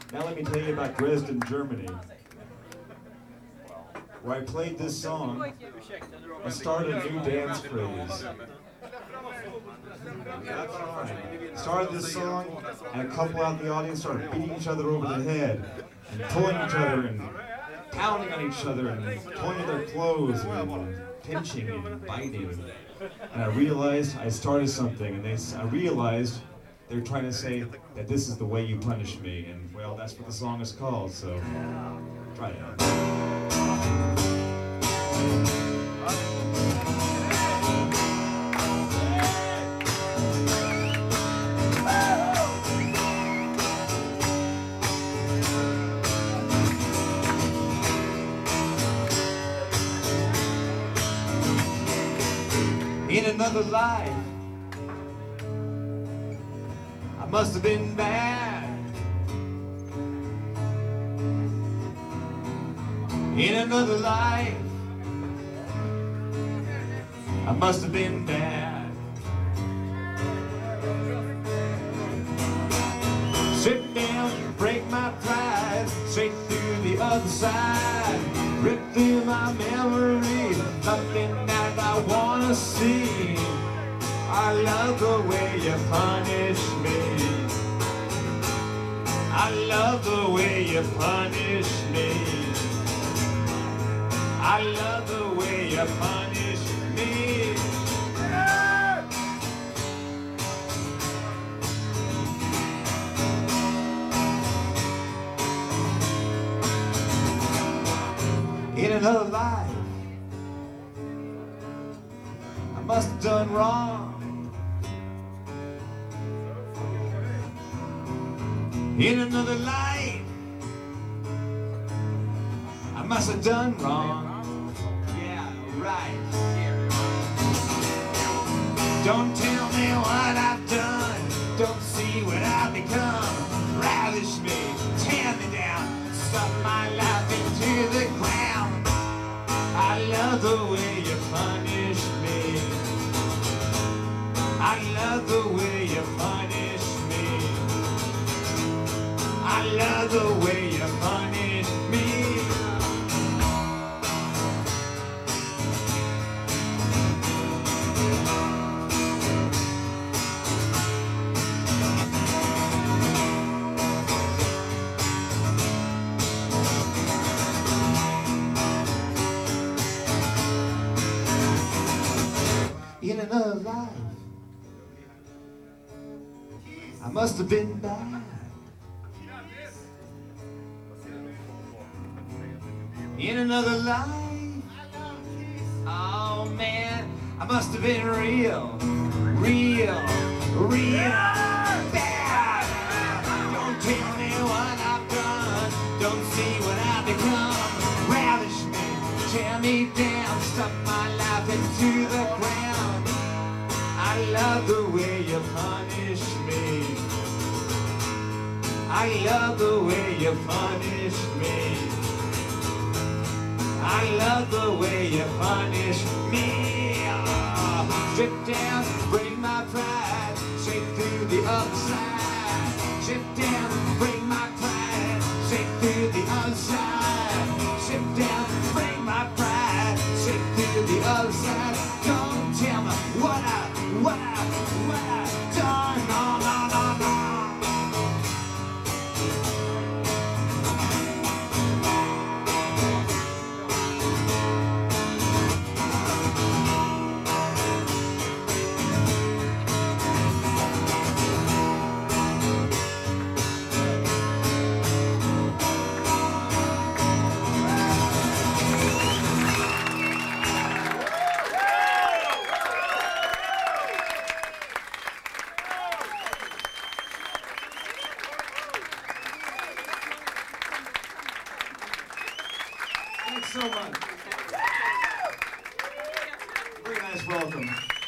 Now let me tell you about Dresden, Germany, where I played this song and started a new dance craze. That's right. Started this song, and a couple out in the audience started beating each other over the head, and pulling each other, and pounding on each other, and pulling at their clothes, and pinching and biting. And I realized I started something, and I realized they were trying to say that this is the way you punish me, and well, that's what the song is called, so try it out. In another life, I must have been bad. In another life, I must have been bad. Sit down, break my pride, straight through the other side, rip through my memory, nothing that I wanna see. I love the way you punish me. I love the way you punish me. I love the way you punish me. In another life, I must have done wrong. In another life, I must have done wrong. Yeah, right. Don't tell me what I've done. Don't see what I've become. Ravish me, tear me down, stuff my life into the ground. I love the way you punish me. I love the way you punish me. I love the way you punish me. In another life, I must have been bad. In another life, oh man, I must have been real bad. Don't tell me what I've done, don't see what I've become. Ravish me, tear me down, stuff my life into the ground. I love the way you punish me. I love the way you punish me. I love the way you punish me. Oh, strip down, break my pride, straight through the other side. Strip down, break my pride, straight through the other side. Strip down, break my pride, straight through the other side. Don't tell me what I've done. No, no, no, no. Thanks so much. Very nice welcome.